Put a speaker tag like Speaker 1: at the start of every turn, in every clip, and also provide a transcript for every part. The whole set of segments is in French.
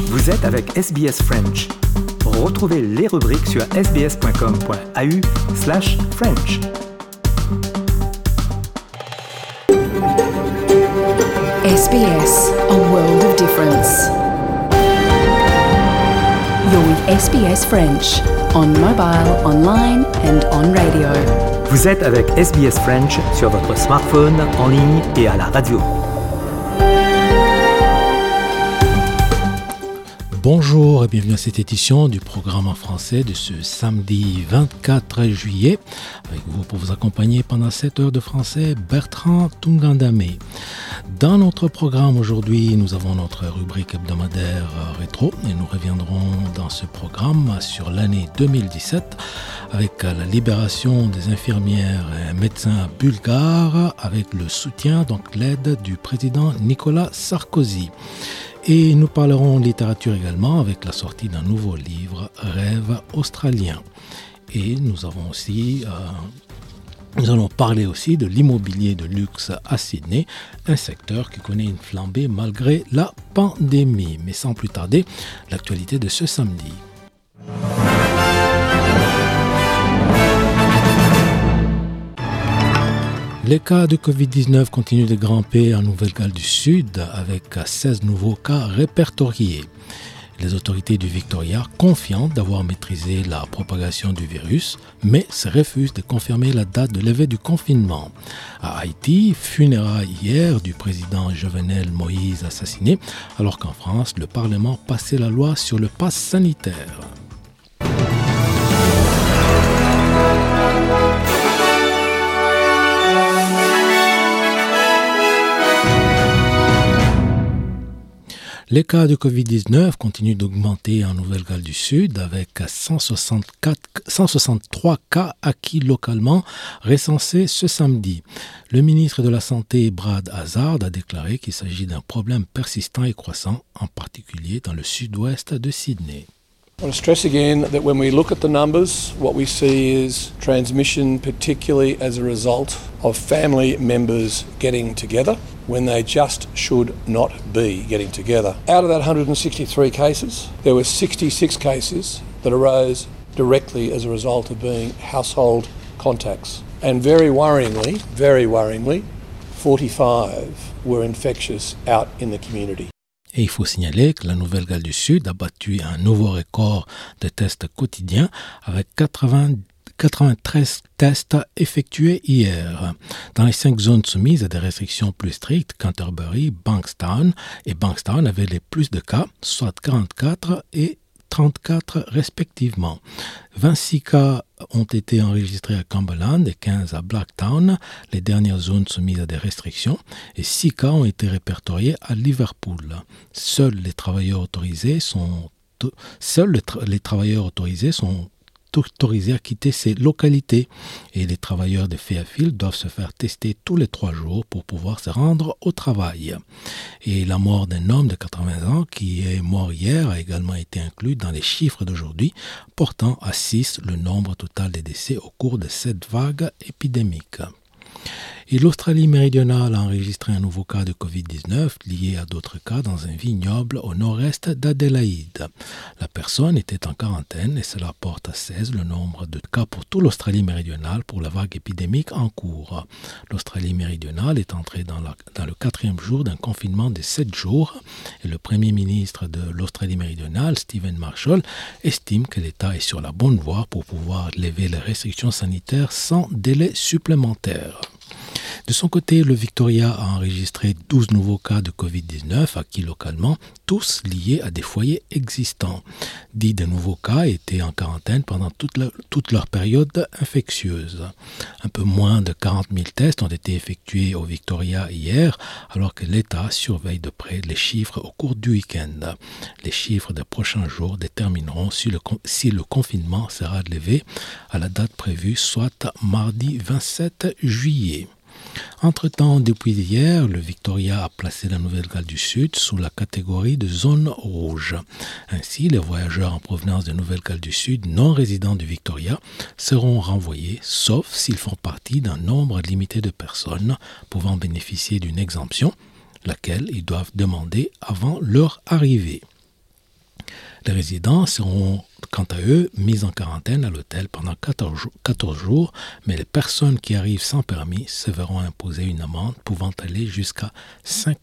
Speaker 1: Vous êtes avec SBS French. Retrouvez les rubriques sur sbs.com.au/French.
Speaker 2: SBS, a world of difference. You're with SBS French, on mobile, online and on radio.
Speaker 1: Vous êtes avec SBS French sur votre smartphone, en ligne et à la radio.
Speaker 3: Bonjour et bienvenue à cette édition du programme en français de ce samedi 24 juillet. Avec vous pour vous accompagner pendant 7 heures de français, Bertrand Tungandame. Dans notre programme aujourd'hui, nous avons notre rubrique hebdomadaire rétro et nous reviendrons dans ce programme sur l'année 2017 avec la libération des infirmières et médecins bulgares avec le soutien, donc l'aide du président Nicolas Sarkozy. Et nous parlerons littérature également avec la sortie d'un nouveau livre, Rêve australien. Et nous allons parler aussi de l'immobilier de luxe à Sydney, un secteur qui connaît une flambée malgré la pandémie. Mais sans plus tarder, l'actualité de ce samedi. Les cas de Covid-19 continuent de grimper en Nouvelle-Galles du Sud avec 16 nouveaux cas répertoriés. Les autorités du Victoria, confiantes d'avoir maîtrisé la propagation du virus, mais se refusent de confirmer la date de levée du confinement. À Haïti, funérailles hier du président Jovenel Moïse assassiné, alors qu'en France, le Parlement passait la loi sur le pass sanitaire. Les cas de Covid-19 continuent d'augmenter en Nouvelle-Galles du Sud avec 163 cas acquis localement recensés ce samedi. Le ministre de la Santé, Brad Hazzard, a déclaré qu'il s'agit d'un problème persistant et croissant, en particulier dans le sud-ouest de Sydney.
Speaker 4: I want to stress again that when we look at the numbers, what we see is transmission, particularly as a result of family members getting together when they just should not be getting together. Out of that 163 cases, there were 66 cases that arose directly as a result of being household contacts. And very worryingly, 45 were infectious out in the community.
Speaker 3: Et il faut signaler que la Nouvelle-Galles du Sud a battu un nouveau record de tests quotidiens avec 93 tests effectués hier. Dans les 5 zones soumises à des restrictions plus strictes, Canterbury, Bankstown avaient les plus de cas, soit 44 et 34 respectivement. 26 cas ont été enregistrés à Cumberland et 15 à Blacktown, les dernières zones soumises à des restrictions, et 6 cas ont été répertoriés à Liverpool. Seuls les travailleurs autorisés sont autorisés à quitter ces localités et les travailleurs de Fairfield doivent se faire tester tous les 3 jours pour pouvoir se rendre au travail. Et la mort d'un homme de 80 ans qui est mort hier a également été inclus dans les chiffres d'aujourd'hui, portant à 6 le nombre total des décès au cours de cette vague épidémique. Et l'Australie méridionale a enregistré un nouveau cas de Covid-19 lié à d'autres cas dans un vignoble au nord-est d'Adélaïde. La personne était en quarantaine et cela porte à 16 le nombre de cas pour toute l'Australie méridionale pour la vague épidémique en cours. L'Australie méridionale est entrée dans le 4e jour d'un confinement de 7 jours et le premier ministre de l'Australie méridionale, Stephen Marshall, estime que l'État est sur la bonne voie pour pouvoir lever les restrictions sanitaires sans délai supplémentaire. De son côté, le Victoria a enregistré 12 nouveaux cas de Covid-19 acquis localement, tous liés à des foyers existants. 10 de nouveaux cas étaient en quarantaine pendant toute leur période infectieuse. Un peu moins de 40 000 tests ont été effectués au Victoria hier, alors que l'État surveille de près les chiffres au cours du week-end. Les chiffres des prochains jours détermineront si le confinement sera levé à la date prévue, soit mardi 27 juillet. Entre-temps, depuis hier, le Victoria a placé la Nouvelle-Galles du Sud sous la catégorie de zone rouge. Ainsi, les voyageurs en provenance de Nouvelle-Galles du Sud non résidents du Victoria seront renvoyés, sauf s'ils font partie d'un nombre limité de personnes pouvant bénéficier d'une exemption, laquelle ils doivent demander avant leur arrivée. Les résidents seront quant à eux mis en quarantaine à l'hôtel pendant 14 jours, mais les personnes qui arrivent sans permis se verront imposer une amende pouvant aller jusqu'à 5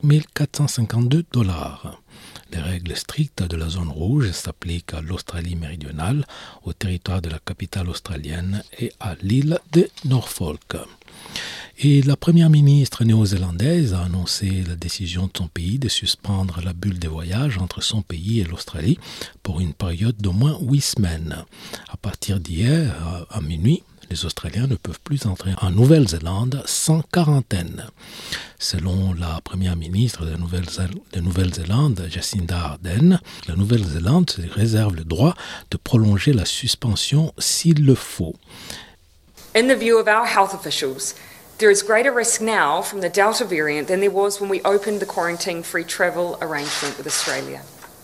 Speaker 3: 452 $. Les règles strictes de la zone rouge s'appliquent à l'Australie méridionale, au territoire de la capitale australienne et à l'île de Norfolk. Et la première ministre néo-zélandaise a annoncé la décision de son pays de suspendre la bulle des voyages entre son pays et l'Australie pour une période d'au moins 8 semaines. À partir d'hier, à minuit, les Australiens ne peuvent plus entrer en Nouvelle-Zélande sans quarantaine. Selon la première ministre de Nouvelle-Zélande, Jacinda Ardern, la Nouvelle-Zélande se réserve le droit de prolonger la suspension s'il le faut.
Speaker 5: In the view of our health officials, there is greater risk now from the Delta variant than there was when we opened the quarantine-free travel arrangement with Australia.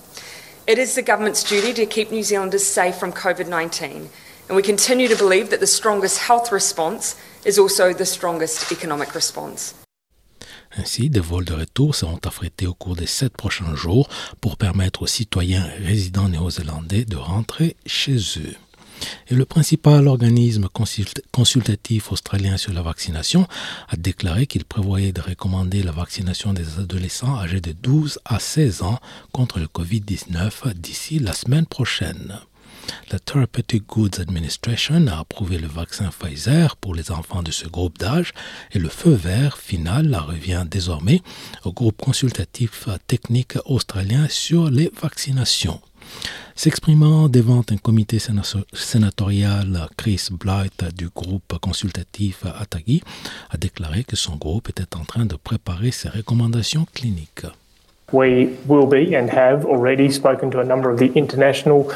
Speaker 5: It is the government's duty to keep New Zealanders safe from COVID-19, and we continue to believe that the strongest health response is also the strongest economic response.
Speaker 3: Ainsi, des vols de retour seront affrétés au cours des 7 prochains jours pour permettre aux citoyens résidents néo-zélandais de rentrer chez eux. Et le principal organisme consultatif australien sur la vaccination a déclaré qu'il prévoyait de recommander la vaccination des adolescents âgés de 12 à 16 ans contre le COVID-19 d'ici la semaine prochaine. La Therapeutic Goods Administration a approuvé le vaccin Pfizer pour les enfants de ce groupe d'âge et le feu vert final revient désormais au groupe consultatif technique australien sur les vaccinations. S'exprimant devant un comité sénatorial, Chris Blight du groupe consultatif ATAGI a déclaré que son groupe était en train de préparer ses recommandations cliniques.
Speaker 6: We will be and have already spoken to a number of the international,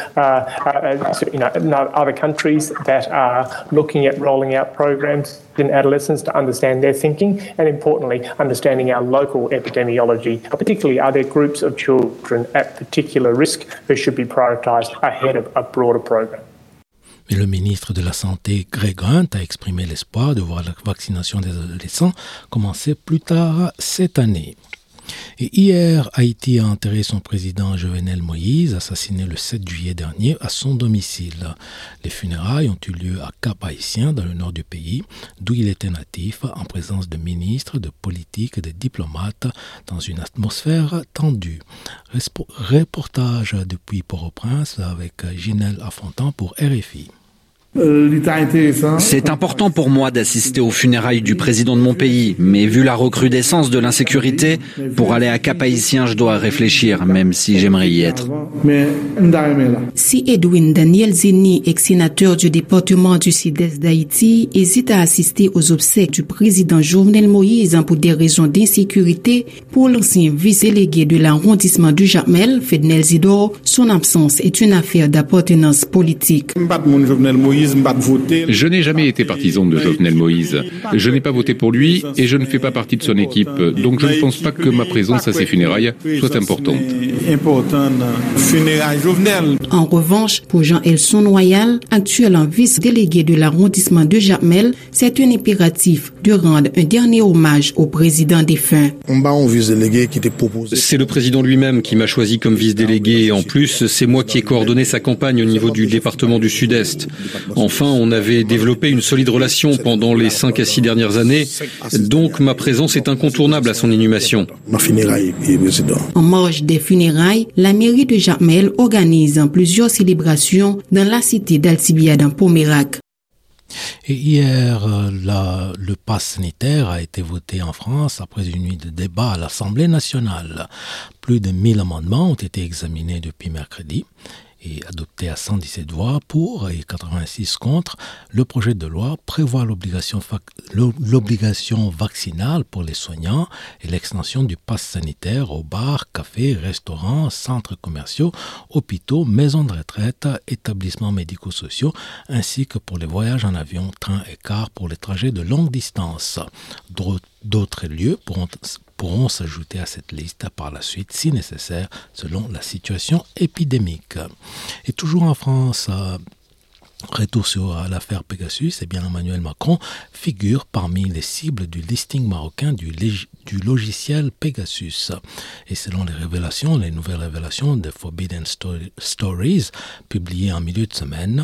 Speaker 6: other countries that are looking at rolling out programs in adolescents to understand their thinking and, importantly, understanding our local epidemiology. Particularly, are there groups of children at particular risk who should be prioritised ahead of a broader program?
Speaker 3: Mais le ministre de la Santé, Greg Hunt, a exprimé l'espoir de voir la vaccination des adolescents commencer plus tard cette année. Et hier, Haïti a enterré son président Jovenel Moïse, assassiné le 7 juillet dernier à son domicile. Les funérailles ont eu lieu à Cap-Haïtien, dans le nord du pays, d'où il était natif, en présence de ministres, de politiques et de diplomates, dans une atmosphère tendue. Reportage depuis Port-au-Prince avec Ginelle Afontan pour RFI.
Speaker 7: C'est important pour moi d'assister aux funérailles du président de mon pays, mais vu la recrudescence de l'insécurité, pour aller à Cap-Haïtien, je dois réfléchir, même si j'aimerais y être.
Speaker 8: Si Edwin Daniel Zeni, ex-sénateur du département du Sud-Est d'Haïti, hésite à assister aux obsèques du président Jovenel Moïse pour des raisons d'insécurité, pour l'ancien vice-délégué de l'arrondissement du Jacmel, Fednel Zidor, son absence est une affaire d'appartenance politique.
Speaker 9: Je n'ai jamais été partisan de Jovenel Moïse. Je n'ai pas voté pour lui et je ne fais pas partie de son équipe. Donc je ne pense pas que ma présence à ses funérailles soit importante.
Speaker 8: En revanche, pour Jean-Elson Noyal, actuel vice-délégué de l'arrondissement de Jacmel, c'est un impératif de rendre un dernier hommage au président défunt.
Speaker 10: C'est le président lui-même qui m'a choisi comme vice-délégué et en plus, c'est moi qui ai coordonné sa campagne au niveau du département du Sud-Est. Enfin, on avait développé une solide relation pendant les 5 à 6 dernières années, donc ma présence est incontournable à son inhumation.
Speaker 8: En marge des funérailles, la mairie de Jacmel organise plusieurs célébrations dans la cité d'Altibiade en Pomérac.
Speaker 3: Et hier, le pass sanitaire a été voté en France après une nuit de débat à l'Assemblée nationale. Plus de 1000 amendements ont été examinés depuis mercredi et adopté à 117 voix pour et 86 contre. Le projet de loi prévoit l'obligation vaccinale pour les soignants et l'extension du pass sanitaire aux bars, cafés, restaurants, centres commerciaux, hôpitaux, maisons de retraite, établissements médico-sociaux, ainsi que pour les voyages en avion, train et car pour les trajets de longue distance. D'autres lieux pourront s'ajouter à cette liste par la suite si nécessaire selon la situation épidémique. Et toujours en France, Retour sur l'affaire Pegasus, eh bien Emmanuel Macron figure parmi les cibles du listing marocain du logiciel Pegasus. Et selon les nouvelles révélations de Forbidden Stories, publiées en milieu de semaine,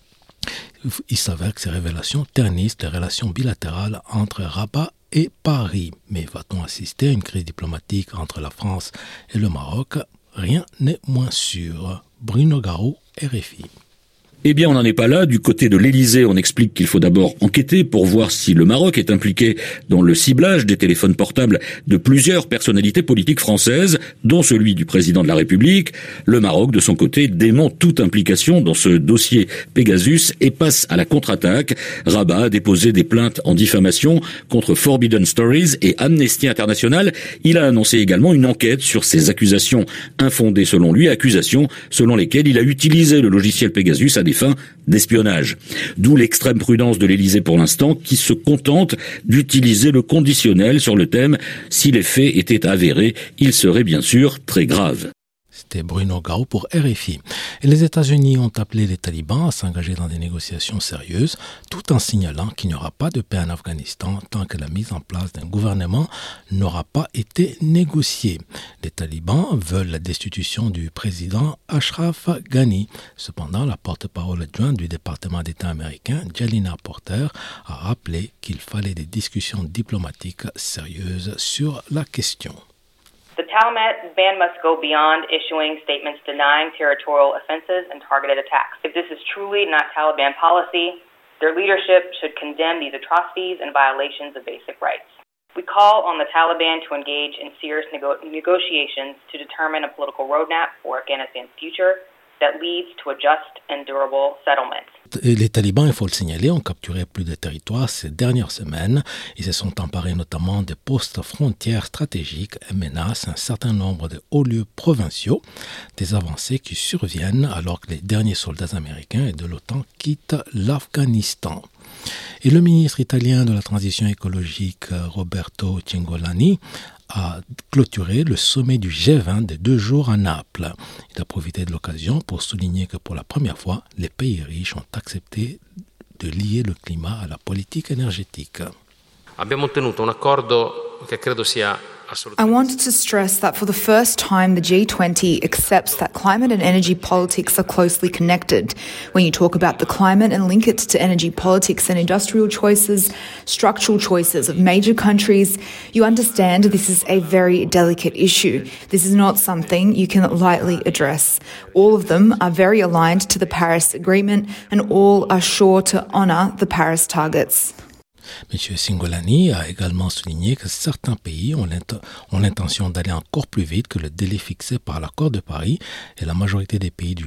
Speaker 3: il s'avère que ces révélations ternissent les relations bilatérales entre Rabat et Paris. Mais va-t-on assister à une crise diplomatique entre la France et le Maroc? Rien n'est moins sûr. Bruno Garou, RFI.
Speaker 11: Eh bien, on n'en est pas là. Du côté de l'Élysée, on explique qu'il faut d'abord enquêter pour voir si le Maroc est impliqué dans le ciblage des téléphones portables de plusieurs personnalités politiques françaises, dont celui du président de la République. Le Maroc, de son côté, dément toute implication dans ce dossier Pegasus et passe à la contre-attaque. Rabat a déposé des plaintes en diffamation contre Forbidden Stories et Amnesty International. Il a annoncé également une enquête sur ces accusations infondées selon lui, accusations selon lesquelles il a utilisé le logiciel Pegasus à des fins d'espionnage. D'où l'extrême prudence de l'Élysée pour l'instant, qui se contente d'utiliser le conditionnel sur le thème « si les faits étaient avérés, ils seraient bien sûr très graves ».
Speaker 3: C'était Bruno Garou pour RFI. Et les États-Unis ont appelé les talibans à s'engager dans des négociations sérieuses, tout en signalant qu'il n'y aura pas de paix en Afghanistan tant que la mise en place d'un gouvernement n'aura pas été négociée. Les talibans veulent la destitution du président Ashraf Ghani. Cependant, la porte-parole adjointe du département d'État américain, Jalina Porter, a rappelé qu'il fallait des discussions diplomatiques sérieuses sur la question.
Speaker 12: The Taliban ban must go beyond issuing statements denying territorial offenses and targeted attacks. If this is truly not Taliban policy, their leadership should condemn these atrocities and violations of basic rights. We call on the Taliban to engage in serious negotiations to determine a political roadmap for Afghanistan's future that leads to a just and durable settlement.
Speaker 3: Les talibans, il faut le signaler, ont capturé plus de territoires ces dernières semaines. Ils se sont emparés notamment des postes frontières stratégiques et menacent un certain nombre de hauts lieux provinciaux. Des avancées qui surviennent alors que les derniers soldats américains et de l'OTAN quittent l'Afghanistan. Et le ministre italien de la transition écologique, Roberto Cingolani, a clôturé le sommet du G20 de 2 jours à Naples. Il a profité de l'occasion pour souligner que pour la première fois, les pays riches ont accepté de lier le climat à la politique énergétique.
Speaker 13: Abbiamo ottenuto un accordo che credo sia
Speaker 14: I wanted to stress that for the first time, the G20 accepts that climate and energy politics are closely connected. When you talk about the climate and link it to energy politics and industrial choices, structural choices of major countries, you understand this is a very delicate issue. This is not something you can lightly address. All of them are very aligned to the Paris Agreement and all are sure to honour the Paris targets.
Speaker 3: M. Cingolani a également souligné que certains pays ont l'intention d'aller encore plus vite que le délai fixé par l'accord de Paris et la majorité des pays du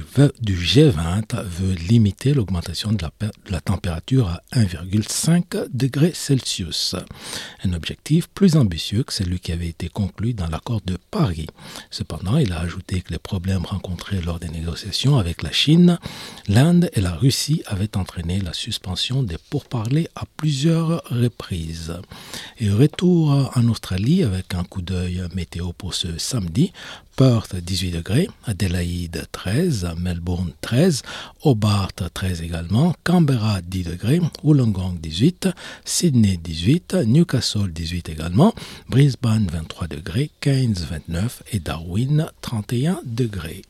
Speaker 3: G20 veut limiter l'augmentation de la température à 1,5 degrés Celsius. Un objectif plus ambitieux que celui qui avait été conclu dans l'accord de Paris. Cependant, il a ajouté que les problèmes rencontrés lors des négociations avec la Chine, l'Inde et la Russie avaient entraîné la suspension des pourparlers à plusieurs reprises. Et retour en Australie avec un coup d'œil météo pour ce samedi. Perth 18 degrés, Adélaïde 13, Melbourne 13, Hobart 13 également, Canberra 10 degrés, Wollongong 18, Sydney 18, Newcastle 18 également, Brisbane 23 degrés, Cairns 29 et Darwin 31 degrés.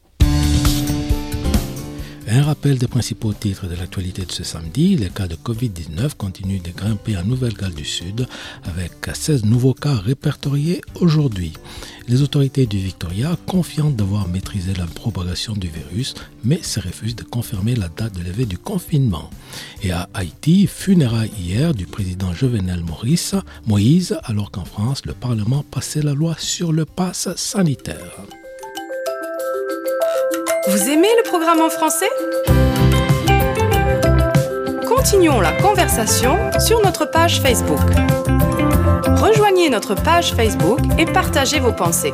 Speaker 3: Un rappel des principaux titres de l'actualité de ce samedi. Les cas de Covid-19 continuent de grimper en Nouvelle-Galles du Sud avec 16 nouveaux cas répertoriés aujourd'hui. Les autorités du Victoria, confiantes d'avoir maîtrisé la propagation du virus, mais se refusent de confirmer la date de levée du confinement. Et à Haïti, funérailles hier du président Jovenel Moïse, alors qu'en France, le Parlement passait la loi sur le pass sanitaire.
Speaker 15: Vous aimez le programme en français ? Continuons la conversation sur notre page Facebook. Rejoignez notre page Facebook et partagez vos pensées.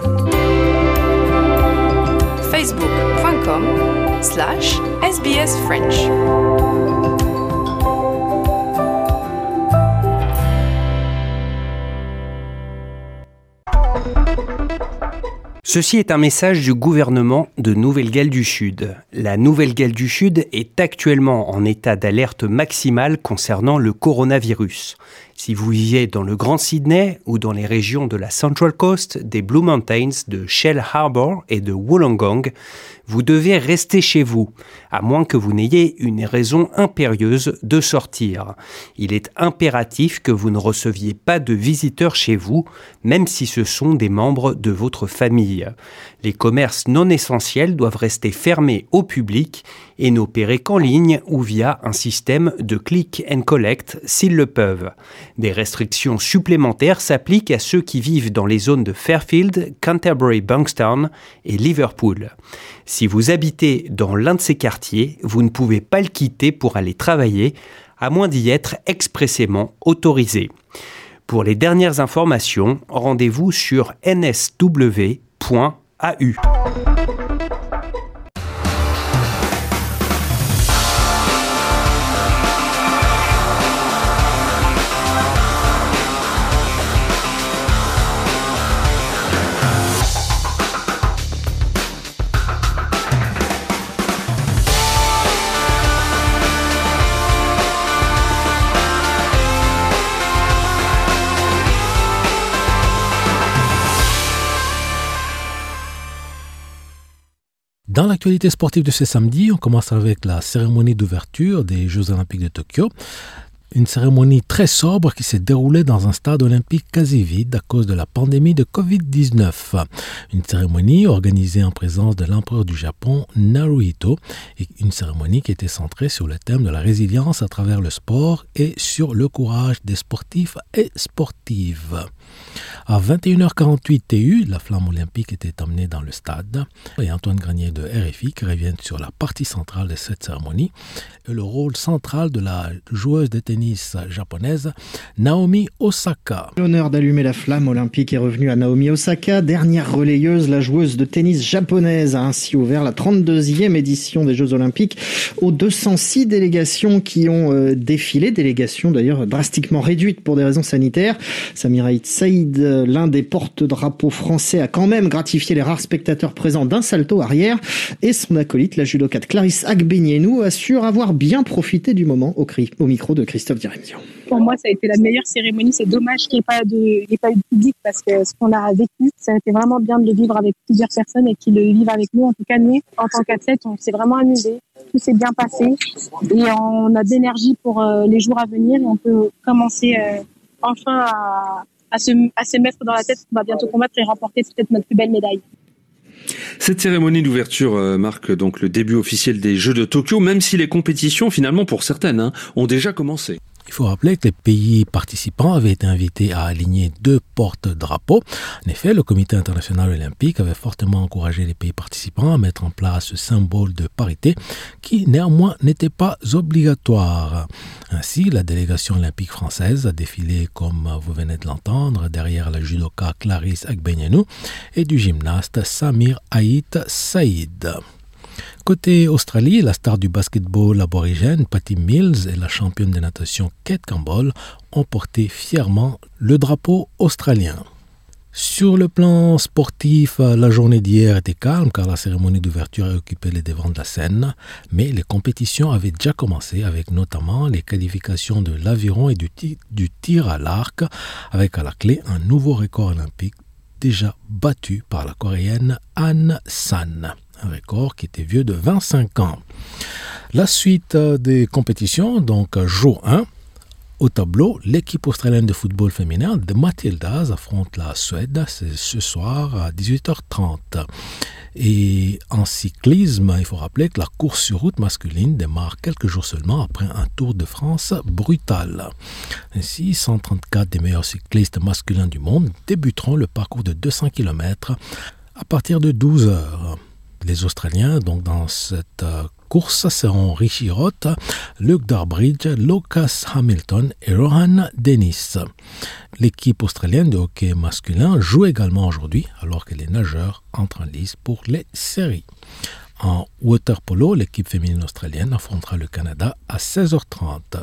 Speaker 15: facebook.com/SBS French.
Speaker 16: Ceci est un message du gouvernement de Nouvelle-Galles du Sud. La Nouvelle-Galles du Sud est actuellement en état d'alerte maximale concernant le coronavirus. Si vous vivez dans le Grand Sydney ou dans les régions de la Central Coast, des Blue Mountains, de Shell Harbour et de Wollongong, vous devez rester chez vous, à moins que vous n'ayez une raison impérieuse de sortir. Il est impératif que vous ne receviez pas de visiteurs chez vous, même si ce sont des membres de votre famille. Les commerces non essentiels doivent rester fermés au public et n'opérer qu'en ligne ou via un système de click and collect s'ils le peuvent. Des restrictions supplémentaires s'appliquent à ceux qui vivent dans les zones de Fairfield, Canterbury, Bankstown et Liverpool. Si vous habitez dans l'un de ces quartiers, vous ne pouvez pas le quitter pour aller travailler, à moins d'y être expressément autorisé. Pour les dernières informations, rendez-vous sur nsw.au.
Speaker 3: Dans l'actualité sportive de ce samedi, on commence avec la cérémonie d'ouverture des Jeux Olympiques de Tokyo. Une cérémonie très sobre qui s'est déroulée dans un stade olympique quasi vide à cause de la pandémie de Covid-19. Une cérémonie organisée en présence de l'empereur du Japon, Naruhito, et une cérémonie qui était centrée sur le thème de la résilience à travers le sport et sur le courage des sportifs et sportives. À 21h48 TU, la flamme olympique était emmenée dans le stade et Antoine Granier de RFI qui revient sur la partie centrale de cette cérémonie et le rôle central de la joueuse de tennis japonaise Naomi Osaka.
Speaker 17: L'honneur d'allumer la flamme olympique est revenu à Naomi Osaka, dernière relayeuse. La joueuse de tennis japonaise a ainsi ouvert la 32e édition des Jeux Olympiques aux 206 délégations qui ont défilé, délégations d'ailleurs drastiquement réduites pour des raisons sanitaires. Samira Saïd, l'un des porte-drapeaux français, a quand même gratifié les rares spectateurs présents d'un salto arrière et son acolyte, la judokate Clarisse Agbenienou, assure avoir bien profité du moment au micro de Christophe Diremzian.
Speaker 18: Pour moi, ça a été la meilleure cérémonie. C'est dommage qu'il n'y ait pas eu de public parce que ce qu'on a vécu, ça a été vraiment bien de le vivre avec plusieurs personnes et qui le vivent avec nous. En tout cas, nous, en tant qu'athlètes, on s'est vraiment amusés. Tout s'est bien passé et on a d'énergie pour les jours à venir. Et on peut commencer enfin à se mettre dans la tête qu'on va bientôt combattre et remporter peut-être notre plus belle médaille.
Speaker 10: Cette cérémonie d'ouverture marque donc le début officiel des Jeux de Tokyo, même si les compétitions, finalement pour certaines, ont déjà commencé.
Speaker 3: Il faut rappeler que les pays participants avaient été invités à aligner 2 porte-drapeaux. En effet, le Comité international olympique avait fortement encouragé les pays participants à mettre en place ce symbole de parité qui néanmoins n'était pas obligatoire. Ainsi, la délégation olympique française a défilé, comme vous venez de l'entendre, derrière la judoka Clarisse Agbenienou et du gymnaste Samir Aït Saïd. Côté Australie, la star du basketball aborigène Patty Mills et la championne de natation Kate Campbell ont porté fièrement le drapeau australien. Sur le plan sportif, la journée d'hier était calme car la cérémonie d'ouverture a occupé les devants de la scène, mais les compétitions avaient déjà commencé avec notamment les qualifications de l'aviron et du tir à l'arc, avec à la clé un nouveau record olympique déjà battu par la coréenne Han San. Un record qui était vieux de 25 ans. La suite des compétitions, donc jour 1, au tableau, l'équipe australienne de football féminin de Matildas affronte la Suède ce soir à 18h30. Et en cyclisme, il faut rappeler que la course sur route masculine démarre quelques jours seulement après un Tour de France brutal. Ainsi, 134 des meilleurs cyclistes masculins du monde débuteront le parcours de 200 km à partir de 12 heures. Les Australiens, donc dans cette course, seront Richie Roth, Luke Darbridge, Lucas Hamilton et Rohan Dennis. L'équipe australienne de hockey masculin joue également aujourd'hui, alors que les nageurs entrent en lice pour les séries. En water polo, l'équipe féminine australienne affrontera le Canada à 16h30.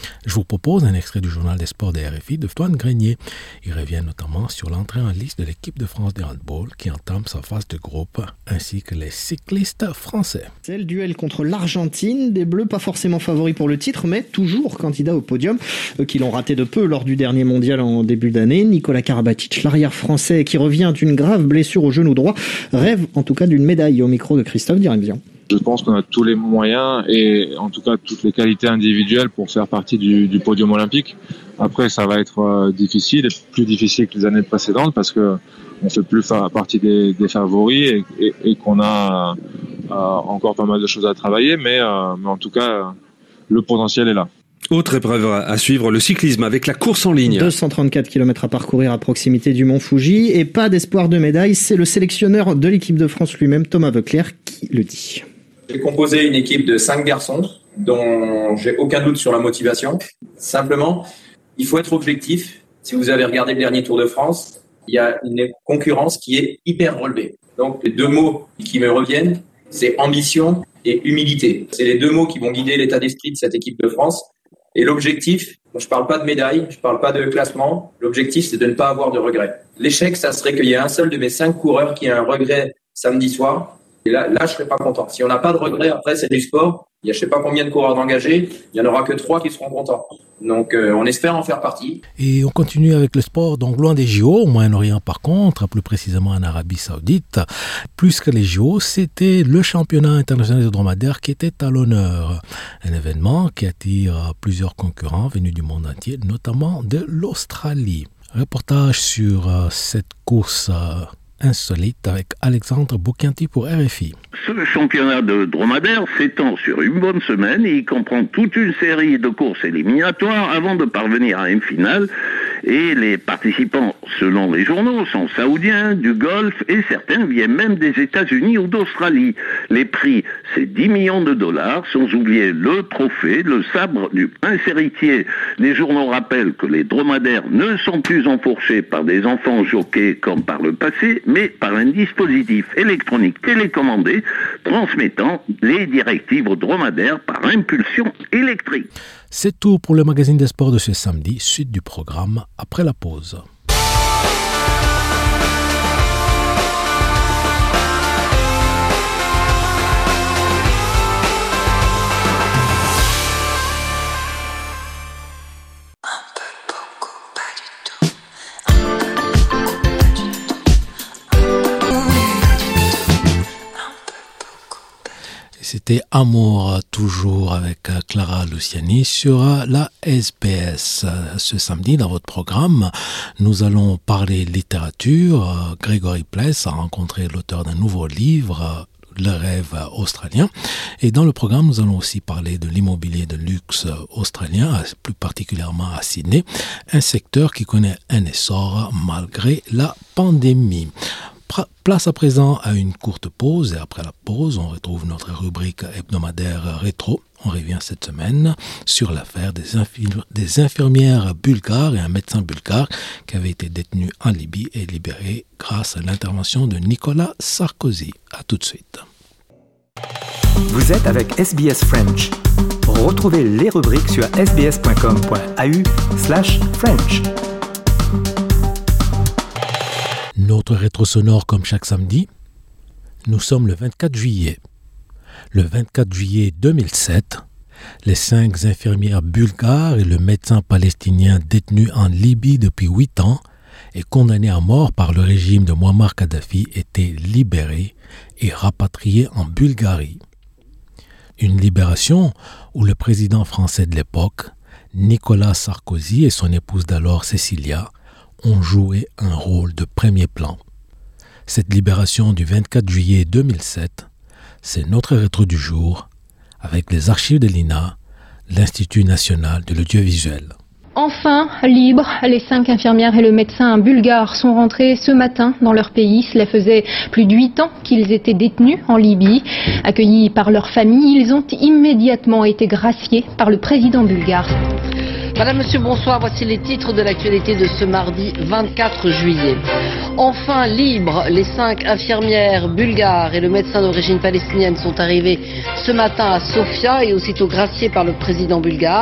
Speaker 3: Je vous propose un extrait du journal des sports de RFI de Antoine Grenier. Il revient notamment sur l'entrée en liste de l'équipe de France de handball qui entame sa phase de groupe, ainsi que les cyclistes français.
Speaker 17: C'est le duel contre l'Argentine, des Bleus pas forcément favoris pour le titre, mais toujours candidats au podium, eux qui l'ont raté de peu lors du dernier mondial en début d'année. Nicolas Karabatic, l'arrière français qui revient d'une grave blessure au genou droit, rêve en tout cas d'une médaille, au micro de Christophe Direction.
Speaker 19: Je pense qu'on a tous les moyens et en tout cas toutes les qualités individuelles pour faire partie du podium olympique. Après, ça va être difficile, plus difficile que les années précédentes parce que on fait plus partie des favoris et qu'on a encore pas mal de choses à travailler, mais en tout cas, le potentiel est là.
Speaker 20: Autre épreuve à suivre, le cyclisme avec la course en ligne.
Speaker 17: 234 km à parcourir à proximité du Mont Fuji et pas d'espoir de médaille. C'est le sélectionneur de l'équipe de France lui-même, Thomas Voeckler, qui le dit.
Speaker 21: J'ai composé une équipe de 5 garçons dont j'ai aucun doute sur la motivation. Simplement, il faut être objectif. Si vous avez regardé le dernier Tour de France, il y a une concurrence qui est hyper relevée. Donc, les deux mots qui me reviennent, c'est ambition et humilité. C'est les deux mots qui vont guider l'état d'esprit de cette équipe de France. Et l'objectif, je parle pas de médaille, je parle pas de classement. L'objectif, c'est de ne pas avoir de regrets. L'échec, ça serait qu'il y ait un seul de mes 5 coureurs qui a un regret samedi soir. Et là, je serais pas content. Si on n'a pas de regret, après, c'est du sport. Il y a je sais pas combien de coureurs d'engagés. Il y en aura que 3 qui seront contents. Donc, on espère en faire partie.
Speaker 3: Et on continue avec le sport, donc loin des JO, au Moyen-Orient par contre, plus précisément en Arabie Saoudite. Plus que les JO, c'était le championnat international de dromadaire qui était à l'honneur. Un événement qui attire plusieurs concurrents venus du monde entier, notamment de l'Australie. Reportage sur cette course insolite avec Alexandre Boucanti pour RFI.
Speaker 22: Ce championnat de dromadaire s'étend sur une bonne semaine et il comprend toute une série de courses éliminatoires avant de parvenir à une finale. Et les participants, selon les journaux, sont saoudiens, du Golfe et certains viennent même des États-Unis ou d'Australie. Les prix, c'est 10 millions de dollars, sans oublier le trophée, le sabre du prince héritier. Les journaux rappellent que les dromadaires ne sont plus enfourchés par des enfants jockeys comme par le passé, mais par un dispositif électronique télécommandé transmettant les directives aux dromadaires par impulsion électrique.
Speaker 3: C'est tout pour le magazine des sports de ce samedi. Suite du programme après la pause. C'était Amour, toujours avec Clara Luciani sur la SBS. Ce samedi, dans votre programme, nous allons parler littérature. Grégory Pless a rencontré l'auteur d'un nouveau livre, Le rêve australien. Et dans le programme, nous allons aussi parler de l'immobilier de luxe australien, plus particulièrement à Sydney, un secteur qui connaît un essor malgré la pandémie. Place à présent à une courte pause et après la pause, on retrouve notre rubrique hebdomadaire rétro. On revient cette semaine sur l'affaire des infirmières bulgares et un médecin bulgare qui avait été détenu en Libye et libéré grâce à l'intervention de Nicolas Sarkozy. À tout de suite.
Speaker 1: Vous êtes avec SBS French. Retrouvez les rubriques sur sbs.com.au/French.
Speaker 3: Notre rétro sonore comme chaque samedi, nous sommes le 24 juillet. Le 24 juillet 2007, les 5 infirmières bulgares et le médecin palestinien détenus en Libye depuis 8 ans et condamnés à mort par le régime de Muammar Kadhafi étaient libérés et rapatriés en Bulgarie. Une libération où le président français de l'époque, Nicolas Sarkozy et son épouse d'alors Cécilia, ont joué un rôle de premier plan. Cette libération du 24 juillet 2007, c'est notre rétro du jour avec les archives de l'INA, l'Institut national de l'audiovisuel.
Speaker 23: Enfin, libres, les 5 infirmières et le médecin bulgare sont rentrés ce matin dans leur pays. Cela faisait plus de 8 ans qu'ils étaient détenus en Libye. Accueillis par leur famille, ils ont immédiatement été graciés par le président bulgare.
Speaker 24: Madame, Monsieur, bonsoir. Voici les titres de l'actualité de ce mardi 24 juillet. Enfin libres, les 5 infirmières bulgares et le médecin d'origine palestinienne sont arrivés ce matin à Sofia et aussitôt graciés par le président bulgare.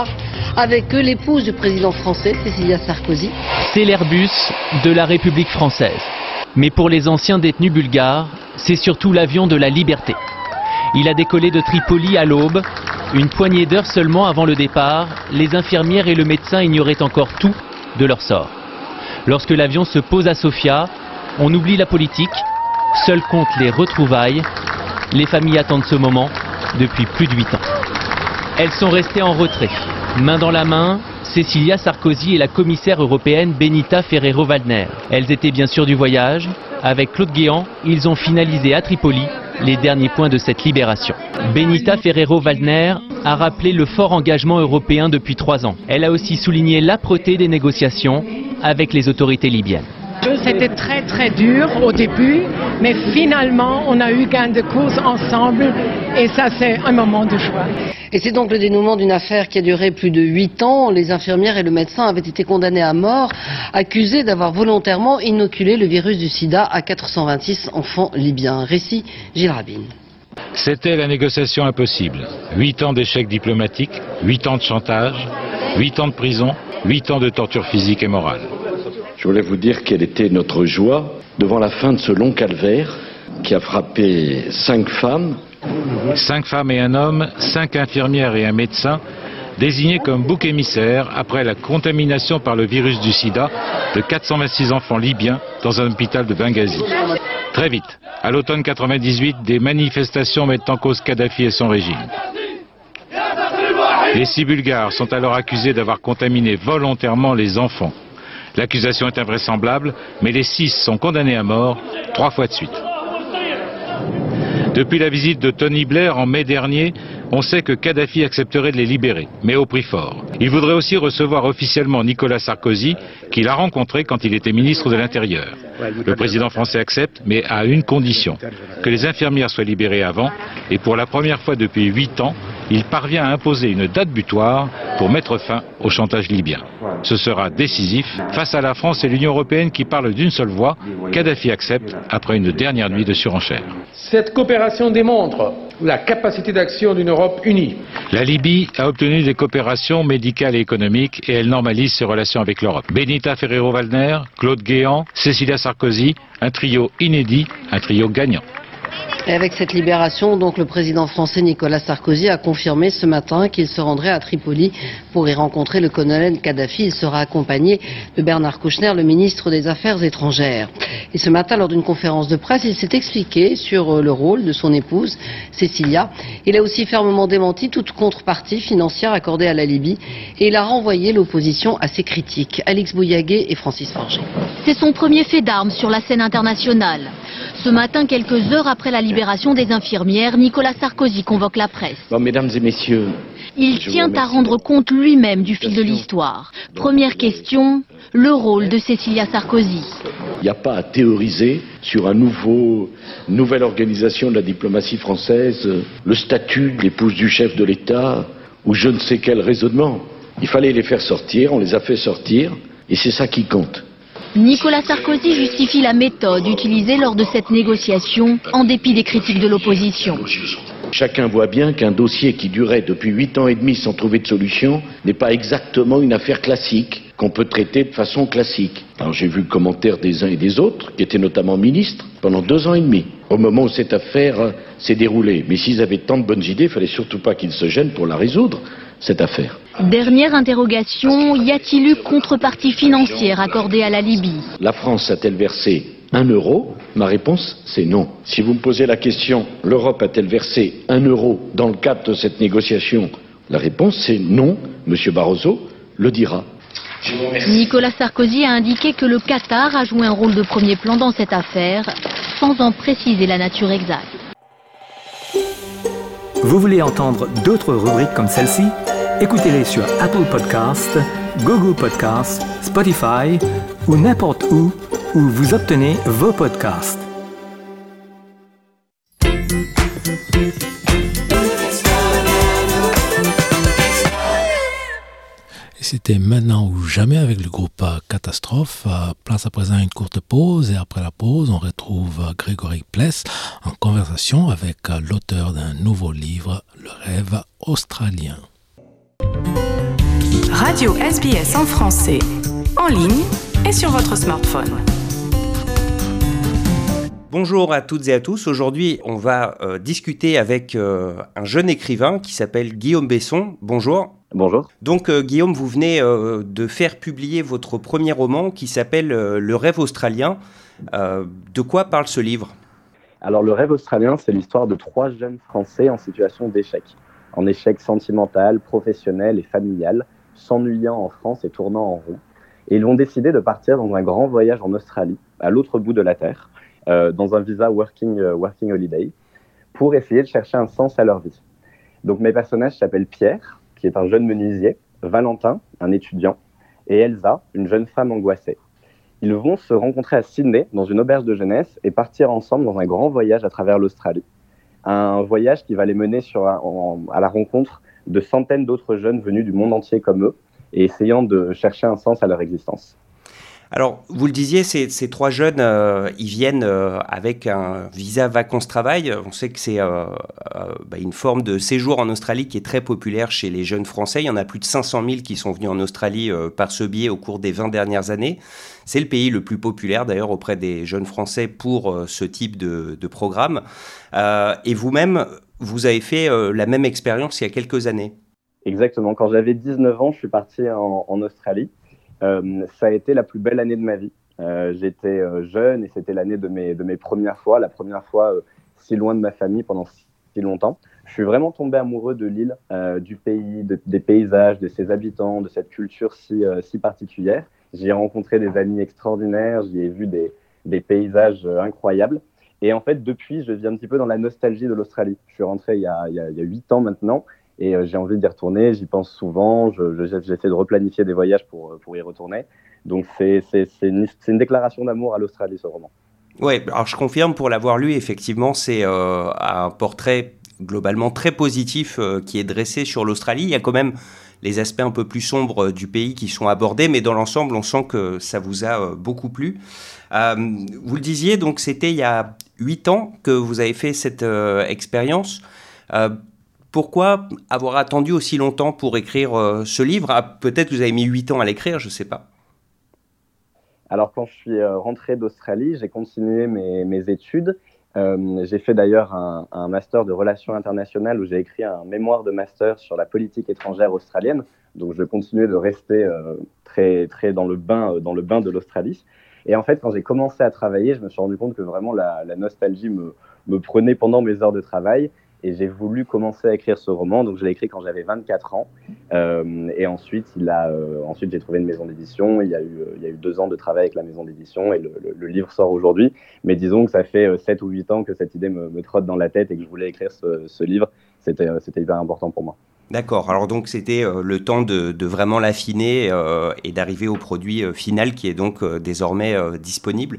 Speaker 24: Avec eux, l'épouse du président français, Cécilia Sarkozy.
Speaker 2: C'est l'Airbus de la République française. Mais pour les anciens détenus bulgares, c'est surtout l'avion de la liberté. Il a décollé de Tripoli à l'aube. Une poignée d'heures seulement avant le départ, les infirmières et le médecin ignoraient encore tout de leur sort. Lorsque l'avion se pose à Sofia, on oublie la politique, seuls comptent les retrouvailles. Les familles attendent ce moment depuis plus de 8 ans. Elles sont restées en retrait. Main dans la main, Cécilia Sarkozy et la commissaire européenne Benita Ferrero-Waldner. Elles étaient bien sûres du voyage. Avec Claude Guéant, ils ont finalisé à Tripoli les derniers points de cette libération. Benita Ferrero-Waldner a rappelé le fort engagement européen depuis 3 ans. Elle a aussi souligné l'âpreté des négociations avec les autorités libyennes.
Speaker 4: C'était très très dur au début, mais finalement on a eu gain de cause ensemble et ça c'est un moment de joie.
Speaker 24: Et c'est donc le dénouement d'une affaire qui a duré plus de 8 ans. Les infirmières et le médecin avaient été condamnés à mort, accusés d'avoir volontairement inoculé le virus du sida à 426 enfants libyens. Récit Gilles Rabine.
Speaker 5: C'était la négociation impossible. 8 ans d'échecs diplomatiques, 8 ans de chantage, 8 ans de prison, 8 ans de torture physique et morale.
Speaker 6: Je voulais vous dire quelle était notre joie devant la fin de ce long calvaire qui a frappé 5 femmes.
Speaker 5: 5 femmes et un homme, 5 infirmières et un médecin, désignés comme boucs émissaires après la contamination par le virus du sida de 426 enfants libyens dans un hôpital de Benghazi. Très vite, à l'automne 98, des manifestations mettent en cause Kadhafi et son régime. Les 6 Bulgares sont alors accusés d'avoir contaminé volontairement les enfants. L'accusation est invraisemblable, mais les 6 sont condamnés à mort 3 fois de suite. Depuis la visite de Tony Blair en mai dernier, on sait que Kadhafi accepterait de les libérer, mais au prix fort. Il voudrait aussi recevoir officiellement Nicolas Sarkozy, qu'il a rencontré quand il était ministre de l'Intérieur. Le président français accepte, mais à une condition, que les infirmières soient libérées avant, et pour la première fois depuis 8 ans, il parvient à imposer une date butoir pour mettre fin au chantage libyen. Ce sera décisif face à la France et l'Union européenne qui parlent d'une seule voix. Kadhafi accepte après une dernière nuit de surenchère.
Speaker 25: Cette coopération démontre la capacité d'action d'une Europe unie.
Speaker 5: La Libye a obtenu des coopérations médicales et économiques et elle normalise ses relations avec l'Europe. Benita Ferrero-Waldner, Claude Guéant, Cécilia Sarkozy, un trio inédit, un trio gagnant.
Speaker 24: Et avec cette libération, donc, le président français Nicolas Sarkozy a confirmé ce matin qu'il se rendrait à Tripoli pour y rencontrer le colonel Kadhafi. Il sera accompagné de Bernard Kouchner, le ministre des Affaires étrangères. Et ce matin, lors d'une conférence de presse, il s'est expliqué sur le rôle de son épouse, Cécilia. Il a aussi fermement démenti toute contrepartie financière accordée à la Libye et il a renvoyé l'opposition à ses critiques. Alix Bouillaguet et Francis Forger.
Speaker 26: C'est son premier fait d'armes sur la scène internationale. Ce matin, quelques heures après la libération des infirmières, Nicolas Sarkozy convoque la presse.
Speaker 6: Bon, mesdames et messieurs,
Speaker 26: il tient à rendre compte lui-même du fil de l'histoire. Première question, le rôle de Cécilia Sarkozy.
Speaker 6: Il n'y a pas à théoriser sur nouvelle organisation de la diplomatie française, le statut de l'épouse du chef de l'État, ou je ne sais quel raisonnement. Il fallait les faire sortir, on les a fait sortir, et c'est ça qui compte.
Speaker 26: Nicolas Sarkozy justifie la méthode utilisée lors de cette négociation, en dépit des critiques de l'opposition.
Speaker 6: Chacun voit bien qu'un dossier qui durait depuis 8 ans et demi sans trouver de solution n'est pas exactement une affaire classique, qu'on peut traiter de façon classique. Alors j'ai vu le commentaire des uns et des autres, qui étaient notamment ministres, pendant 2 ans et demi, au moment où cette affaire s'est déroulée. Mais s'ils avaient tant de bonnes idées, il ne fallait surtout pas qu'ils se gênent pour la résoudre, cette affaire.
Speaker 26: Dernière interrogation, y a-t-il eu contrepartie financière accordée à la Libye?
Speaker 6: La France a-t-elle versé 1 euro? Ma réponse, c'est non. Si vous me posez la question, l'Europe a-t-elle versé 1 euro dans le cadre de cette négociation? La réponse, c'est non. Monsieur Barroso le dira.
Speaker 26: Nicolas Sarkozy a indiqué que le Qatar a joué un rôle de premier plan dans cette affaire, sans en préciser la nature exacte.
Speaker 1: Vous voulez entendre d'autres rubriques comme celle-ci? Écoutez-les sur Apple Podcasts, Google Podcasts, Spotify ou n'importe où vous obtenez vos podcasts.
Speaker 3: C'était maintenant ou jamais avec le groupe Catastrophe. Place à présent à une courte pause et après la pause, on retrouve Grégory Pless en conversation avec l'auteur d'un nouveau livre, Le rêve australien.
Speaker 15: Radio SBS en français, en ligne et sur votre smartphone.
Speaker 16: Bonjour à toutes et à tous. Aujourd'hui, on va discuter avec un jeune écrivain qui s'appelle Guillaume Besson. Bonjour.
Speaker 7: Bonjour.
Speaker 16: Donc Guillaume, vous venez de faire publier votre premier roman qui s'appelle Le rêve australien. De quoi parle ce livre ?
Speaker 7: Alors Le rêve australien, c'est l'histoire de 3 jeunes Français en situation d'échec. En échec sentimental, professionnel et familial, s'ennuyant en France et tournant en rond. Et ils vont décider de partir dans un grand voyage en Australie, à l'autre bout de la Terre, dans un visa working holiday, pour essayer de chercher un sens à leur vie. Donc mes personnages s'appellent Pierre, qui est un jeune menuisier, Valentin, un étudiant, et Elsa, une jeune femme angoissée. Ils vont se rencontrer à Sydney, dans une auberge de jeunesse, et partir ensemble dans un grand voyage à travers l'Australie. Un voyage qui va les mener à la rencontre de centaines d'autres jeunes venus du monde entier comme eux, et essayant de chercher un sens à leur existence.
Speaker 16: Alors, vous le disiez, ces 3 jeunes, ils viennent avec un visa vacances-travail. On sait que c'est une forme de séjour en Australie qui est très populaire chez les jeunes Français. Il y en a plus de 500 000 qui sont venus en Australie par ce biais au cours des 20 dernières années. C'est le pays le plus populaire d'ailleurs auprès des jeunes Français pour ce type de programme. Et vous-même, vous avez fait la même expérience il y a quelques années.
Speaker 7: Exactement. Quand j'avais 19 ans, je suis parti en Australie. Ça a été la plus belle année de ma vie. J'étais jeune et c'était l'année de mes premières fois, la première fois si loin de ma famille pendant si longtemps. Je suis vraiment tombé amoureux de l'île, du pays, des paysages, de ses habitants, de cette culture si particulière. J'y ai rencontré des amis extraordinaires, j'y ai vu des paysages incroyables. Et en fait, depuis, je vis un petit peu dans la nostalgie de l'Australie. Je suis rentré il y a 8 ans maintenant. Et j'ai envie d'y retourner, j'y pense souvent, j'essaie de replanifier des voyages pour y retourner. Donc c'est une déclaration d'amour à l'Australie, ce roman.
Speaker 16: Oui, alors je confirme, pour l'avoir lu, effectivement, c'est un portrait globalement très positif qui est dressé sur l'Australie. Il y a quand même les aspects un peu plus sombres du pays qui sont abordés, mais dans l'ensemble, on sent que ça vous a beaucoup plu. Vous le disiez, donc c'était il y a 8 ans que vous avez fait cette expérience. Pourquoi avoir attendu aussi longtemps pour écrire ce livre ? Peut-être que vous avez mis 8 ans à l'écrire, je ne sais pas.
Speaker 7: Alors, quand je suis rentré d'Australie, j'ai continué mes études. J'ai fait d'ailleurs un master de relations internationales où j'ai écrit un mémoire de master sur la politique étrangère australienne. Donc, je continuais de rester très, très dans le bain de l'Australie. Et en fait, quand j'ai commencé à travailler, je me suis rendu compte que vraiment la nostalgie me prenait pendant mes heures de travail. Et j'ai voulu commencer à écrire ce roman, donc je l'ai écrit quand j'avais 24 ans. Et ensuite, ensuite, j'ai trouvé une maison d'édition. Il y a eu 2 ans de travail avec la maison d'édition et le livre sort aujourd'hui. Mais disons que ça fait 7 ou 8 ans que cette idée me trotte dans la tête et que je voulais écrire ce livre. C'était hyper important pour moi.
Speaker 16: D'accord, alors donc c'était le temps de vraiment l'affiner et d'arriver au produit final qui est donc désormais disponible.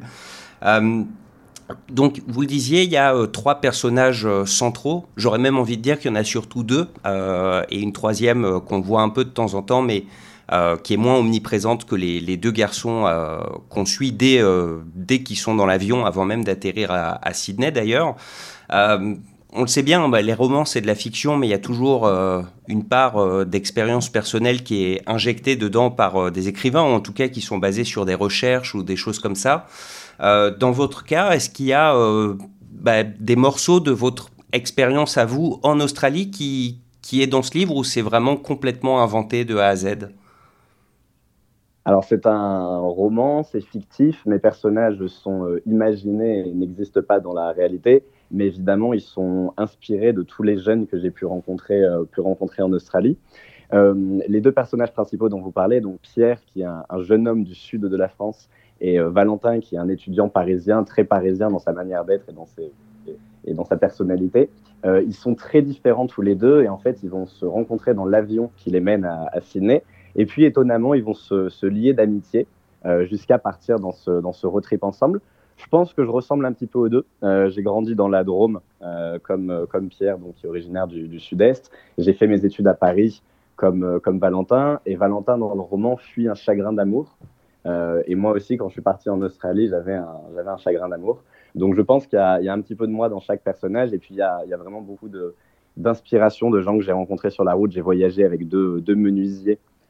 Speaker 16: Donc, vous le disiez, il y a 3 personnages centraux. J'aurais même envie de dire qu'il y en a surtout 2 et une troisième qu'on voit un peu de temps en temps, mais qui est moins omniprésente que les 2 garçons qu'on suit dès qu'ils sont dans l'avion, avant même d'atterrir à Sydney d'ailleurs. On le sait bien, les romans c'est de la fiction, mais il y a toujours une part d'expérience personnelle qui est injectée dedans par des écrivains, ou en tout cas qui sont basés sur des recherches ou des choses comme ça. Dans votre cas, est-ce qu'il y a des morceaux de votre expérience à vous en Australie qui est dans ce livre, ou c'est vraiment complètement inventé de A à Z ?
Speaker 7: Alors c'est un roman, c'est fictif, mes personnages sont imaginés et n'existent pas dans la réalité, mais évidemment ils sont inspirés de tous les jeunes que j'ai pu rencontrer en Australie. Les 2 personnages principaux dont vous parlez, donc Pierre qui est un jeune homme du sud de la France, et Valentin, qui est un étudiant parisien, très parisien dans sa manière d'être et dans sa personnalité. Ils sont très différents tous les 2, et en fait, ils vont se rencontrer dans l'avion qui les mène à Sydney. Et puis, étonnamment, ils vont se lier d'amitié jusqu'à partir dans ce road trip ensemble. Je pense que je ressemble un petit peu aux 2. J'ai grandi dans la Drôme, comme Pierre, donc, qui est originaire du Sud-Est. J'ai fait mes études à Paris, comme Valentin. Et Valentin, dans le roman, fuit un chagrin d'amour. Et moi aussi, quand je suis parti en Australie, j'avais un chagrin d'amour. Donc je pense qu'il y a un petit peu de moi dans chaque personnage. Et puis il y a vraiment beaucoup d'inspiration de gens que j'ai rencontrés sur la route. J'ai voyagé avec deux menuisiers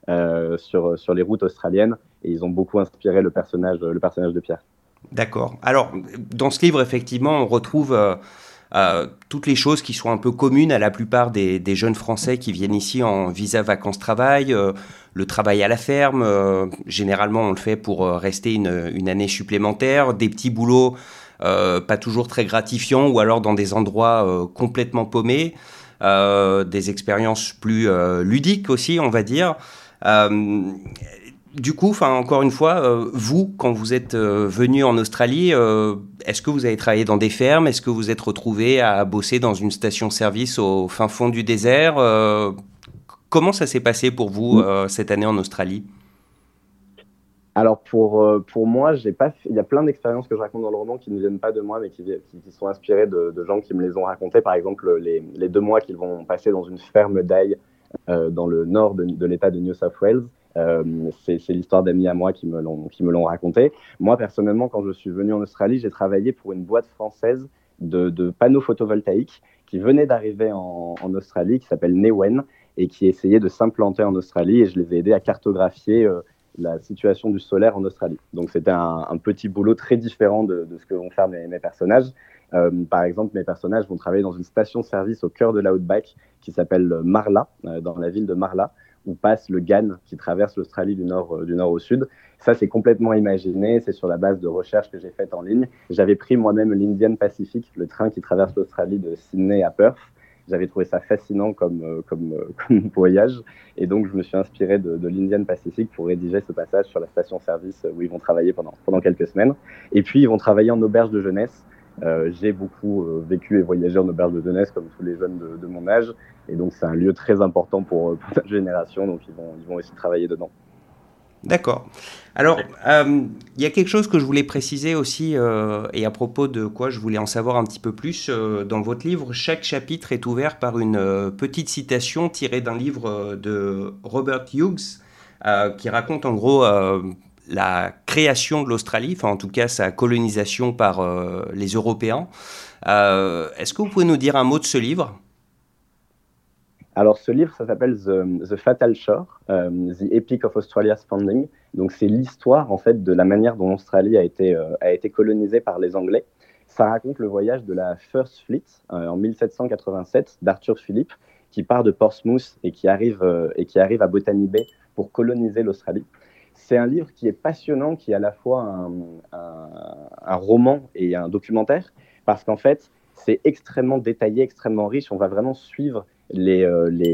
Speaker 7: sur les routes australiennes, et ils ont beaucoup inspiré le personnage de Pierre.
Speaker 16: D'accord. Alors, dans ce livre, effectivement, on retrouve toutes les choses qui sont un peu communes à la plupart des jeunes Français qui viennent ici en visa vacances-travail, le travail à la ferme, généralement on le fait pour rester une année supplémentaire, des petits boulots pas toujours très gratifiants ou alors dans des endroits complètement paumés, des expériences plus ludiques aussi, on va dire. Du coup, encore une fois, vous, quand vous êtes venu en Australie, est-ce que vous avez travaillé dans des fermes? Est-ce que vous êtes retrouvé à bosser dans une station-service au fin fond du désert? Comment ça s'est passé pour vous cette année en Australie?
Speaker 7: Alors pour moi, il y a plein d'expériences que je raconte dans le roman qui ne viennent pas de moi, mais qui sont inspirées de gens qui me les ont racontées. Par exemple, les 2 mois qu'ils vont passer dans une ferme d'ail dans le nord de l'État de New South Wales. C'est l'histoire d'amis à moi qui me l'ont raconté. Moi, personnellement, quand je suis venu en Australie, j'ai travaillé pour une boîte française de panneaux photovoltaïques qui venait d'arriver en Australie, qui s'appelle Newen, et qui essayait de s'implanter en Australie, et je les ai aidés à cartographier la situation du solaire en Australie. Donc c'était un petit boulot très différent de ce que vont faire mes personnages. Par exemple, mes personnages vont travailler dans une station-service au cœur de l'Outback qui s'appelle Marla, dans la ville de Marla, où passe le Ghan qui traverse l'Australie du nord au sud. Ça, c'est complètement imaginé, c'est sur la base de recherches que j'ai faites en ligne. J'avais pris moi-même l'Indian Pacific, le train qui traverse l'Australie de Sydney à Perth. J'avais trouvé ça fascinant comme voyage, et donc je me suis inspiré de l'Indian Pacific pour rédiger ce passage sur la station-service où ils vont travailler pendant quelques semaines. Et puis, ils vont travailler en auberge de jeunesse. J'ai beaucoup vécu et voyagé en auberge de jeunesse comme tous les jeunes de mon âge, et donc c'est un lieu très important pour notre génération, donc ils vont aussi travailler dedans.
Speaker 16: D'accord. Alors, il y a quelque chose que je voulais préciser aussi, et à propos de quoi je voulais en savoir un petit peu plus. Dans votre livre, chaque chapitre est ouvert par une petite citation tirée d'un livre de Robert Hughes, qui raconte en gros la création de l'Australie, enfin en tout cas sa colonisation par les Européens. Est-ce que vous pouvez nous dire un mot de ce livre ?
Speaker 7: Alors, ce livre, ça s'appelle The Fatal Shore, The Epic of Australia's Founding. Donc, c'est l'histoire, en fait, de la manière dont l'Australie a été colonisée par les Anglais. Ça raconte le voyage de la First Fleet en 1787 d'Arthur Phillip, qui part de Portsmouth et qui arrive à Botany Bay pour coloniser l'Australie. C'est un livre qui est passionnant, qui est à la fois un roman et un documentaire, parce qu'en fait, c'est extrêmement détaillé, extrêmement riche. On va vraiment suivre les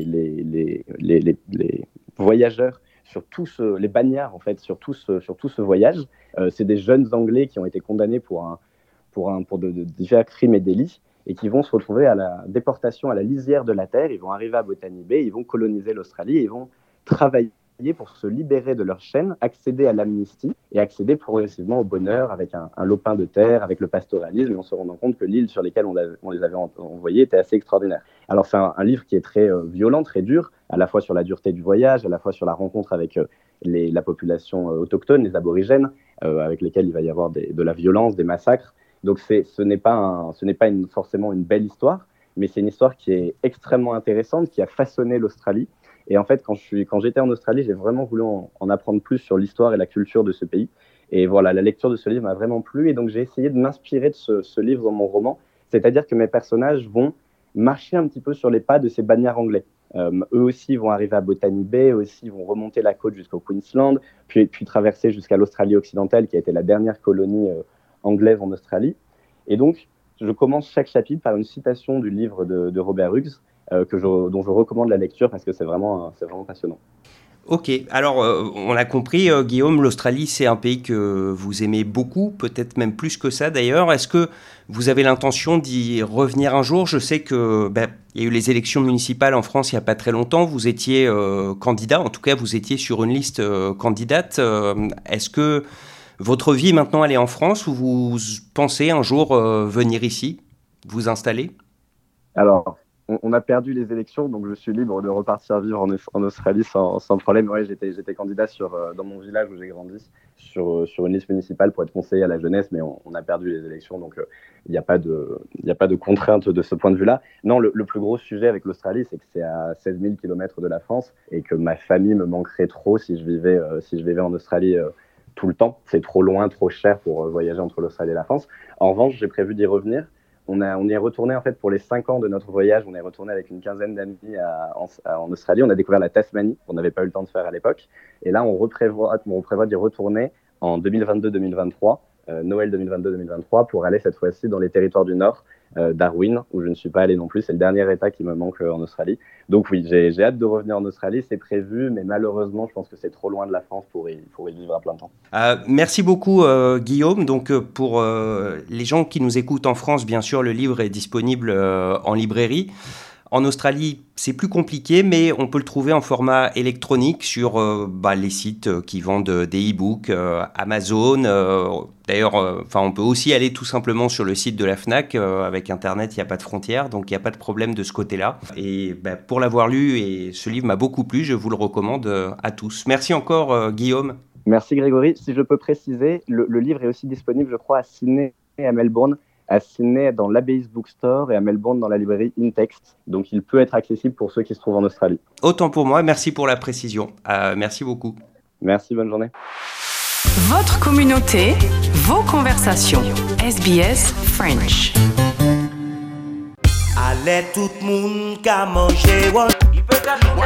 Speaker 7: voyageurs sur les bagnards en fait sur tout ce voyage. C'est des jeunes Anglais qui ont été condamnés pour de divers crimes et délits et qui vont se retrouver à la déportation à la lisière de la terre. Ils vont arriver à Botany Bay, ils vont coloniser l'Australie et ils vont travailler pour se libérer de leur chaîne, accéder à l'amnistie et accéder progressivement au bonheur avec un lopin de terre, avec le pastoralisme, et en se rendant compte que l'île sur laquelle on les avait envoyés était assez extraordinaire. Alors c'est un livre qui est très violent, très dur, à la fois sur la dureté du voyage, à la fois sur la rencontre avec la population autochtone, les aborigènes, avec lesquels il va y avoir de la violence, des massacres. Donc ce n'est pas forcément une belle histoire, mais c'est une histoire qui est extrêmement intéressante, qui a façonné l'Australie. Et en fait, quand j'étais en Australie, j'ai vraiment voulu en apprendre plus sur l'histoire et la culture de ce pays. Et voilà, la lecture de ce livre m'a vraiment plu. Et donc, j'ai essayé de m'inspirer de ce livre dans mon roman. C'est-à-dire que mes personnages vont marcher un petit peu sur les pas de ces bagnards anglais. Eux aussi vont arriver à Botany Bay, eux aussi vont remonter la côte jusqu'au Queensland, puis traverser jusqu'à l'Australie occidentale, qui a été la dernière colonie anglaise en Australie. Et donc, je commence chaque chapitre par une citation du livre de Robert Hughes, dont je recommande la lecture parce que c'est vraiment passionnant.
Speaker 16: Ok, alors on l'a compris, Guillaume, l'Australie c'est un pays que vous aimez beaucoup, peut-être même plus que ça d'ailleurs. Est-ce que vous avez l'intention d'y revenir un jour ? Je sais que y a eu les élections municipales en France il n'y a pas très longtemps, vous étiez candidat, en tout cas vous étiez sur une liste candidate. Est-ce que votre vie maintenant elle est en France ou vous pensez un jour venir ici, vous installer ?
Speaker 7: Alors, on a perdu les élections, donc je suis libre de repartir vivre en Australie sans problème. Ouais, j'étais candidat dans mon village où j'ai grandi, sur une liste municipale pour être conseiller à la jeunesse, mais on a perdu les élections, donc il n'y a pas de contrainte de ce point de vue-là. Non, le plus gros sujet avec l'Australie, c'est que c'est à 16 000 km de la France et que ma famille me manquerait trop si je vivais en Australie tout le temps. C'est trop loin, trop cher pour voyager entre l'Australie et la France. En revanche, j'ai prévu d'y revenir. On y est retourné en fait pour les 5 ans de notre voyage. On est retourné avec une quinzaine d'amis en Australie. On a découvert la Tasmanie, qu'on n'avait pas eu le temps de faire à l'époque. Et là, on prévoit d'y retourner en 2022-2023, Noël 2022-2023, pour aller cette fois-ci dans les territoires du Nord, Darwin, où je ne suis pas allé non plus. C'est le dernier état qui me manque en Australie. Donc oui, j'ai hâte de revenir en Australie. C'est prévu, mais malheureusement, je pense que c'est trop loin de la France pour y vivre à plein temps.
Speaker 16: Merci beaucoup, Guillaume. Donc, pour les gens qui nous écoutent en France, bien sûr, le livre est disponible en librairie. En Australie, c'est plus compliqué, mais on peut le trouver en format électronique sur les sites qui vendent des e-books, Amazon. D'ailleurs, on peut aussi aller tout simplement sur le site de la FNAC. Avec Internet, il n'y a pas de frontières, donc il n'y a pas de problème de ce côté-là. Et pour l'avoir lu, et ce livre m'a beaucoup plu, je vous le recommande à tous. Merci encore, Guillaume.
Speaker 7: Merci, Grégory. Si je peux préciser, le livre est aussi disponible, je crois, à Sydney et à Melbourne. À Sydney dans l'Abbey's Bookstore et à Melbourne dans la librairie InText. Donc il peut être accessible pour ceux qui se trouvent en Australie.
Speaker 16: Autant pour moi, merci pour la précision. Merci beaucoup.
Speaker 7: Merci, bonne journée.
Speaker 15: Votre communauté, vos conversations. SBS French.
Speaker 8: Allez tout le monde qu'à manger. Il peut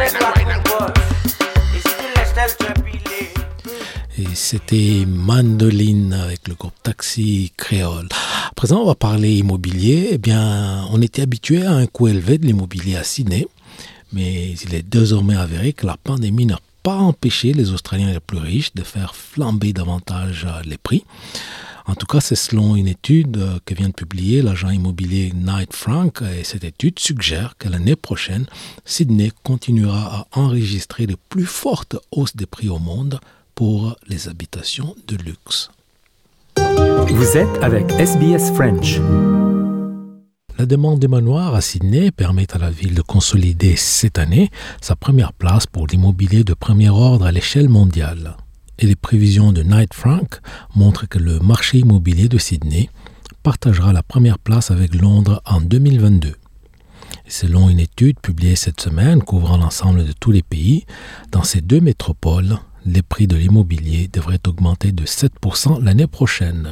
Speaker 3: Et c'était Mandoline avec le groupe Taxi Créole. À présent, on va parler immobilier. Eh bien, on était habitué à un coût élevé de l'immobilier à Sydney, mais il est désormais avéré que la pandémie n'a pas empêché les Australiens les plus riches de faire flamber davantage les prix. En tout cas, c'est selon une étude que vient de publier l'agent immobilier Knight Frank, et cette étude suggère que l'année prochaine, Sydney continuera à enregistrer les plus fortes hausses des prix au monde pour les habitations de luxe.
Speaker 1: Vous êtes avec SBS French.
Speaker 3: La demande des manoirs à Sydney permet à la ville de consolider cette année sa première place pour l'immobilier de premier ordre à l'échelle mondiale. Et les prévisions de Knight Frank montrent que le marché immobilier de Sydney partagera la première place avec Londres en 2022. Et selon une étude publiée cette semaine couvrant l'ensemble de tous les pays, dans ces deux métropoles, les prix de l'immobilier devraient augmenter de 7% l'année prochaine.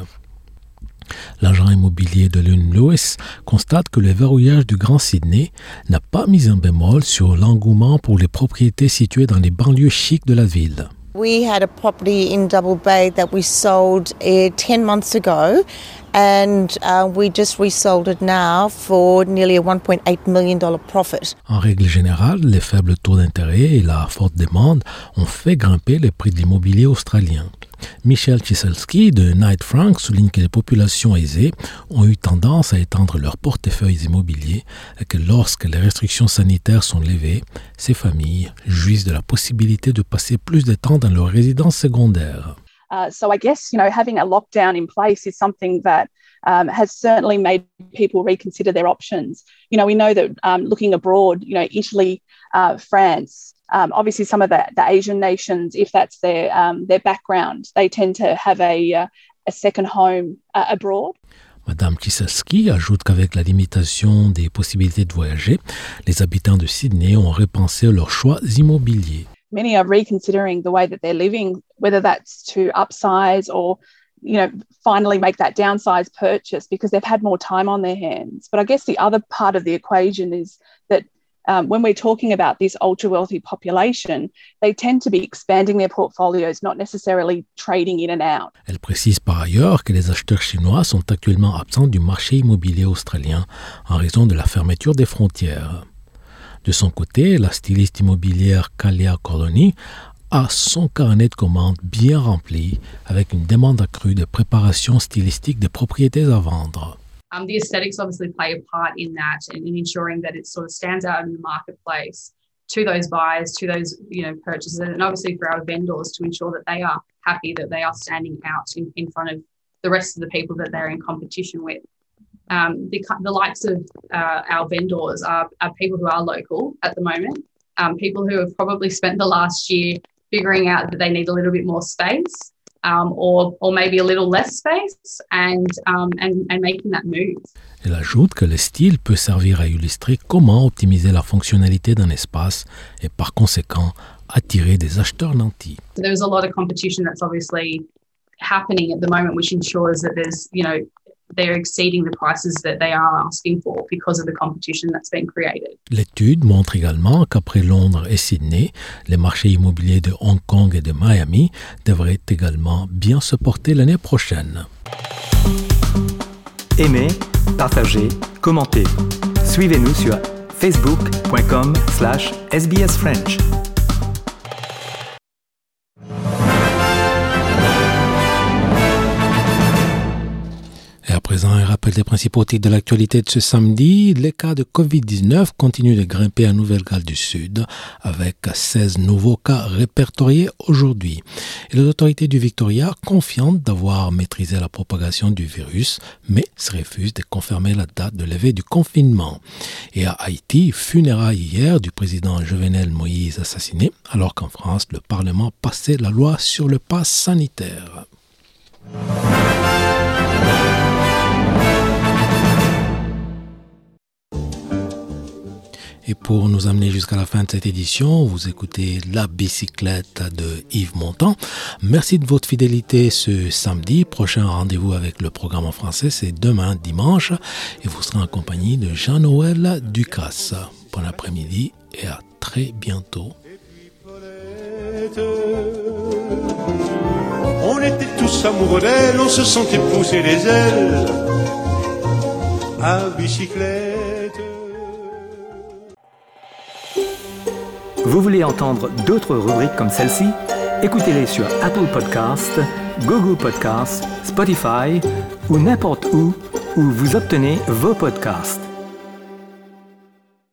Speaker 3: L'agent immobilier de Lune Lewis constate que le verrouillage du Grand Sydney n'a pas mis un bémol sur l'engouement pour les propriétés situées dans les banlieues chics de la ville.
Speaker 9: We had a property in Double Bay that we sold 10 months ago, and we just resold it now for nearly a $1.8 million profit.
Speaker 3: En règle générale, les faibles taux d'intérêt et la forte demande ont fait grimper les prix de l'immobilier australien. Michel Chiselski de Knight Frank souligne que les populations aisées ont eu tendance à étendre leurs portefeuilles immobiliers et que lorsque les restrictions sanitaires sont levées, ces familles jouissent de la possibilité de passer plus de temps dans leur résidence secondaire.
Speaker 11: So I guess, having a lockdown in place is something that has certainly made people reconsider their options. We know that looking abroad, Italy, France, obviously some of the Asian nations, if that's their background, they tend to have a second home abroad.
Speaker 3: Madame Chiselski ajoute qu'avec la limitation des possibilités de voyager, les habitants de Sydney ont repensé leurs choix immobiliers.
Speaker 11: Many are reconsidering the way that they're living, whether that's to upsize or, finally make that downsize purchase because they've had more time on their hands. But I guess the other part of the equation is that when we're talking about this ultra-wealthy population, they tend to be expanding their portfolios, not necessarily trading in and out.
Speaker 3: Elle précise par ailleurs que les acheteurs chinois sont actuellement absents du marché immobilier australien en raison de la fermeture des frontières. De son côté, la styliste immobilière Kalia Colony a son carnet de commandes bien rempli avec une demande accrue de préparation stylistique des propriétés à vendre.
Speaker 12: The aesthetics obviously play a part in that and in ensuring that it sort of stands out in the marketplace to those buyers, to those purchasers, and obviously for our vendors to ensure that they are happy that they are standing out in front of the rest of the people that they're in competition with. the likes of our vendors are people who are local at the moment, people who have probably spent the last year figuring out that they need a little bit more space, or maybe a little less space, and making that move.
Speaker 3: Elle ajoute que le style peut servir à illustrer comment optimiser la fonctionnalité d'un espace et par conséquent attirer des acheteurs nantis.
Speaker 12: So there's a lot of competition that's obviously happening at the moment, which ensures that they're exceeding the prices that they are asking for because of the competition that's been created.
Speaker 3: L'étude montre également qu'après Londres et Sydney, les marchés immobiliers de Hong Kong et de Miami devraient également bien se porter l'année prochaine.
Speaker 1: Aimez, partagez, commentez. Suivez-nous sur facebook.com/sbsfrench.
Speaker 3: Et à présent, un rappel des principaux titres de l'actualité de ce samedi. Les cas de COVID-19 continuent de grimper à Nouvelle-Galles du Sud, avec 16 nouveaux cas répertoriés aujourd'hui. Et les autorités du Victoria, confiantes d'avoir maîtrisé la propagation du virus, mais se refusent de confirmer la date de levée du confinement. Et à Haïti, funérailles hier du président Jovenel Moïse assassiné, alors qu'en France, le Parlement passait la loi sur le pass sanitaire. Et pour nous amener jusqu'à la fin de cette édition, vous écoutez La Bicyclette de Yves Montand. Merci de votre fidélité ce samedi. Prochain rendez-vous avec le programme en français, c'est demain dimanche. Et vous serez en compagnie de Jean-Noël Ducasse. Bon après-midi et à très bientôt.
Speaker 10: On était tous amoureux d'elle, on se sentait pousser les ailes à bicyclette.
Speaker 1: Vous voulez entendre d'autres rubriques comme celle-ci? Écoutez-les sur Apple Podcasts, Google Podcasts, Spotify ou n'importe où vous obtenez vos podcasts.